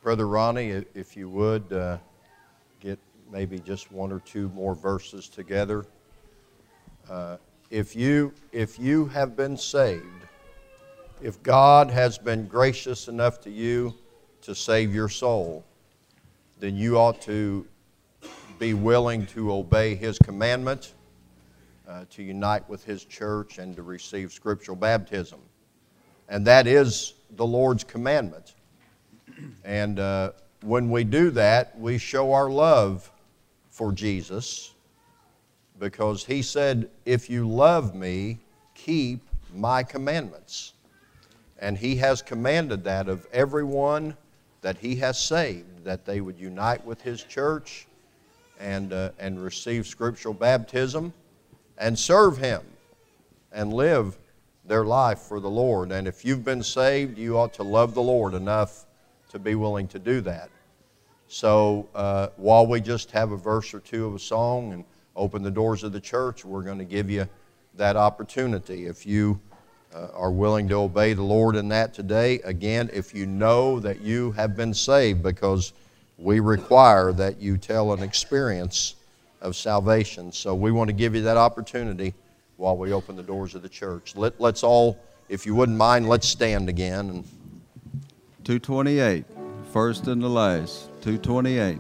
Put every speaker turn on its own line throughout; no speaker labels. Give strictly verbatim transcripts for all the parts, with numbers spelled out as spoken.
Brother Ronnie, if you would, uh, get maybe just one or two more verses together. Uh, if you, if you have been saved, if God has been gracious enough to you to save your soul, then you ought to be willing to obey His commandment, uh, to unite with His church, and to receive scriptural baptism. And that is the Lord's commandment. And uh, when we do that, we show our love for Jesus, because He said, if you love me, keep my commandments. And He has commanded that of everyone that He has saved, that they would unite with His church and, uh, and receive scriptural baptism and serve Him and live their life for the Lord. And if you've been saved, you ought to love the Lord enough to be willing to do that. So uh, while we just have a verse or two of a song and open the doors of the church, we're going to give you that opportunity. If you uh, are willing to obey the Lord in that today, again, if you know that you have been saved, because we require that you tell an experience of salvation. So we want to give you that opportunity while we open the doors of the church. Let, let's all, if you wouldn't mind, let's stand again. And
two twenty-eight, first and the last, two twenty-eight.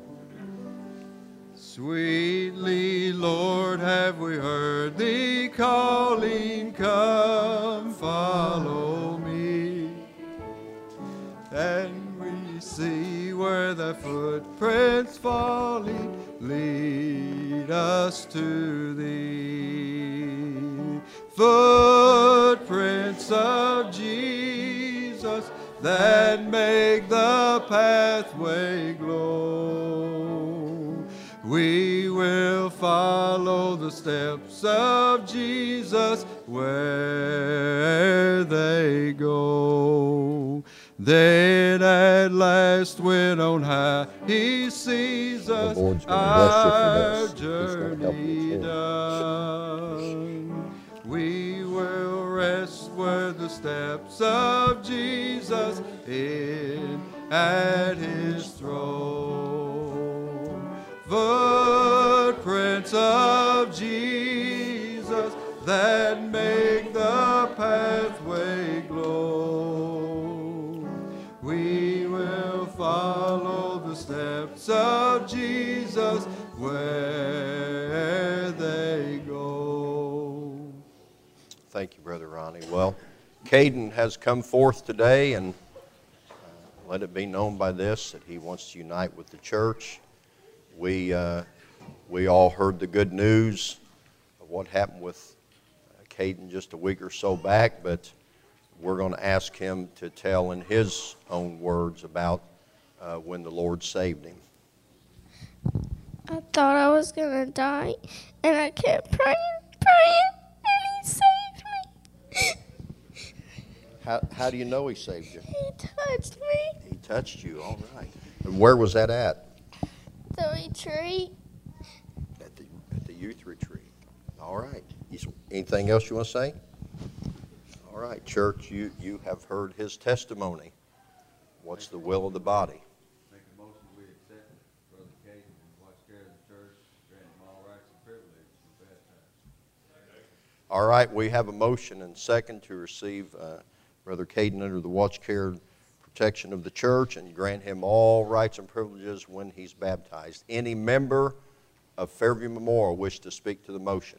Sweetly, Lord, have we heard Thee calling, come, follow me. And we see where Thy footprints falling, lead us to Thee. Footprints of Jesus that make the pathway glow. We will follow the steps of Jesus where they go. Then at last, when on high He sees us, our journey done, we will rest where the steps of Jesus in at His throne. Footprints of Jesus that make the pathway glow. We will follow the steps of Jesus where they go.
thank you, Brother Ronnie. Well, Caden has come forth today, and uh, let it be known by this that he wants to unite with the church. We, uh, we all heard the good news of what happened with uh, Caden just a week or so back, but we're going to ask him to tell in his own words about uh, when the Lord saved him.
I thought I was going to die, and I kept praying, praying, and He saved me.
How, how do you know He saved you?
He touched me.
He touched you, all right. And where was that at?
The retreat.
At the, at the youth retreat. All right. Anything else you want to say? All right, church, you, you have heard his testimony. What's the will of the body?
Make a motion we accept Brother Caden and watch care of the church, grant him all rights and privileges to be baptized.
All right, we have a motion and second to receive uh, Brother Caden under the watch, care, and protection of the church and grant him all rights and privileges when he's baptized. Any member of Fairview Memorial wish to speak to the motion?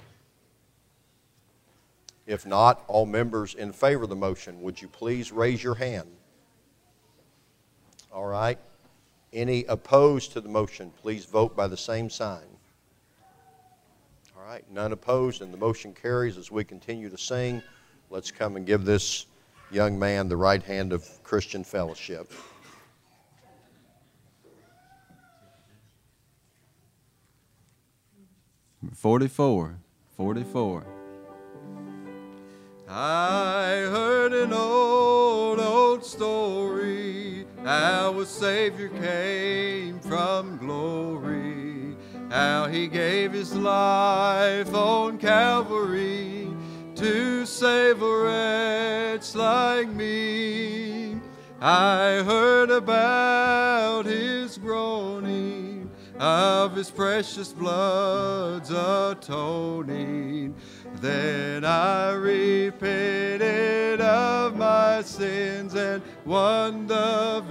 If not, all members in favor of the motion, would you please raise your hand? All right. Any opposed to the motion, please vote by the same sign. All right, none opposed, and the motion carries. As we continue to sing, let's come and give this young man the right hand of Christian fellowship.
forty-four, forty-four. I heard an old, old story, how a Savior came from glory, how He gave His life on Calvary to save a wretch like me. I heard about his groaning, of his precious blood's atoning. Then I repented of my sins and won the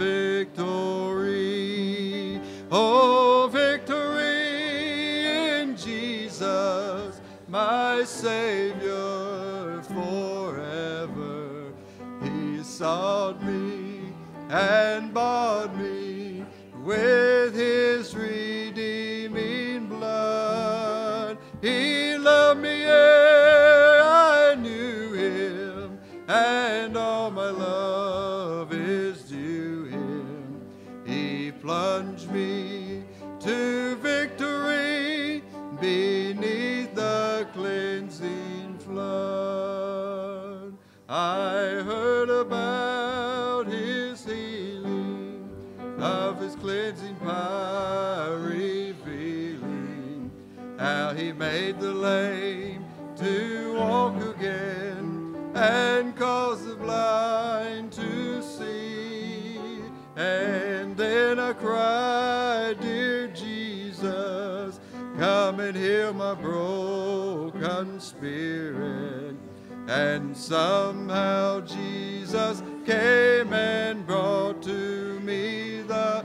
victory. Oh, victory in Jesus, my Savior forever. He sought me and bought me with his redeeming blood. He loved me ere I knew him, and all my love is due him. He plunged me to victory beneath the cleansing flood. I heard about his healing, of his cleansing power revealing, how he made the lame to walk again and caused the blind to see. And then I cried, dear Jesus, come and heal my broken spirit. And somehow Jesus came and brought to me the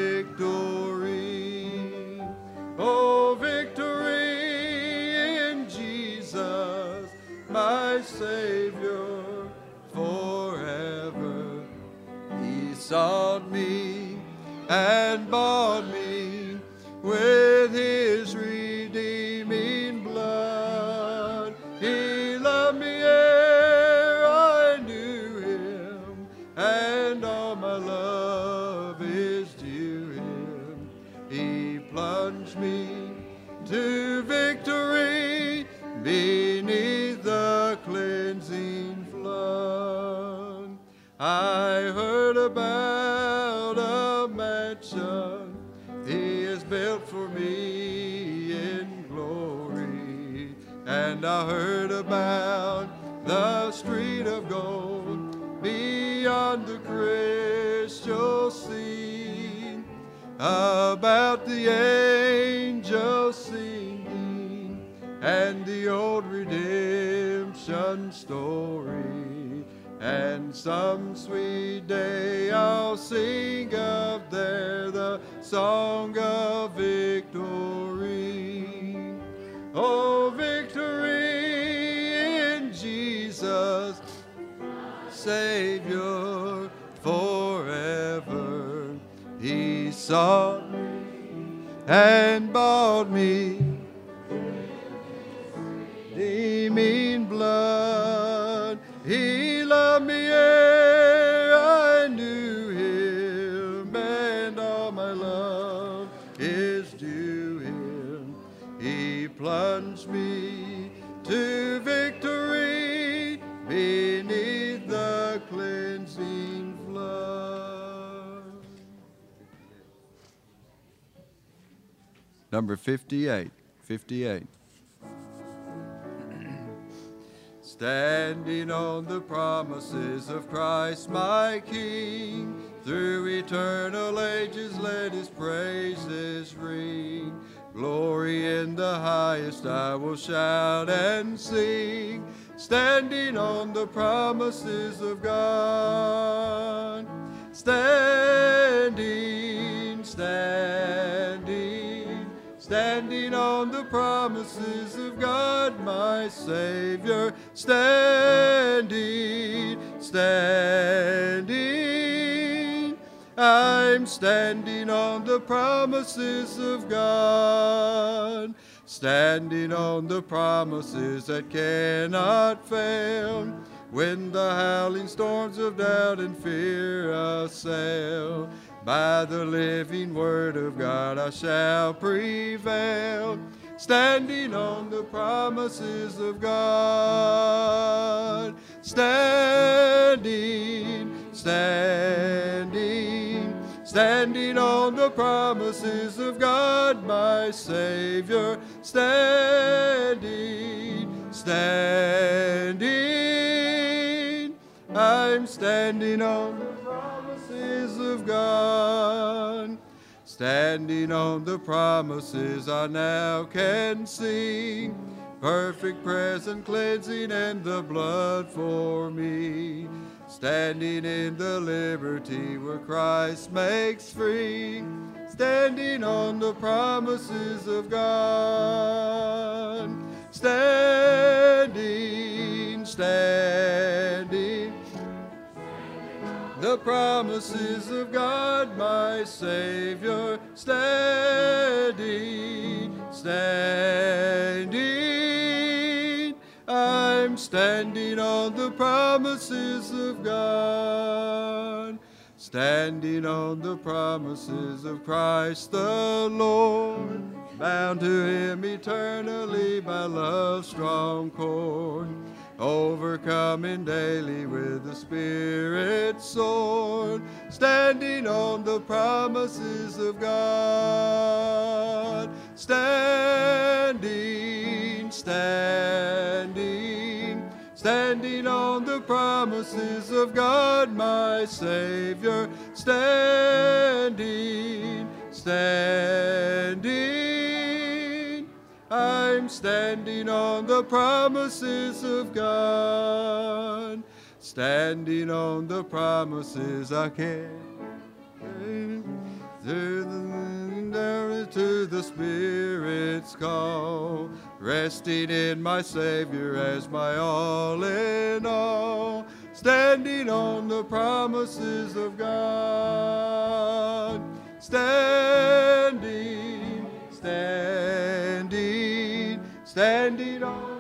victory. Oh, victory in Jesus, my Savior forever. He sought me and bought me with his redeeming blood. He loved me ere I knew him, and all my love is due him. He plunged me to victory beneath the cleansing flood. I heard about a mansion he has built for me in glory, and I heard about the street of gold beyond the crystal sea, about the angels singing and the old redemption story. And some sweet day I'll sing of there the song of victory. Oh, victory in Jesus, Savior forever. He sought me and bought me redeeming blood. He loved me ere I knew him, and all my love is due him. He plunged me to victory beneath the cleansing flood. Number fifty-eight, fifty-eight. Standing on the promises of Christ my King, through eternal ages let his praises ring. Glory in the highest I will shout and sing, standing on the promises of God. Standing, standing, standing on the promises of God, my Savior. Standing, standing, I'm standing on the promises of God. Standing on the promises that cannot fail, when the howling storms of doubt and fear assail. By the living word of God I shall prevail, standing on the promises of God. Standing, standing, standing on the promises of God, my Savior. Standing, standing, I I'm standing on the promises of God. Standing on the promises I now can see. Perfect present cleansing and the blood for me. Standing in the liberty where Christ makes free. Standing on the promises of God. Standing, standing. The promises of God, my Savior, standing, standing. I'm standing on the promises of God, standing on the promises of Christ the Lord, bound to Him eternally by love's strong cord. Overcoming daily with the Spirit's sword, standing on the promises of God. Standing, standing, standing on the promises of God, my Savior. Standing, standing. I'm standing on the promises of God, standing on the promises I can. To the Spirit's call, resting in my Savior as my all in all, standing on the promises of God, standing, standing, standing on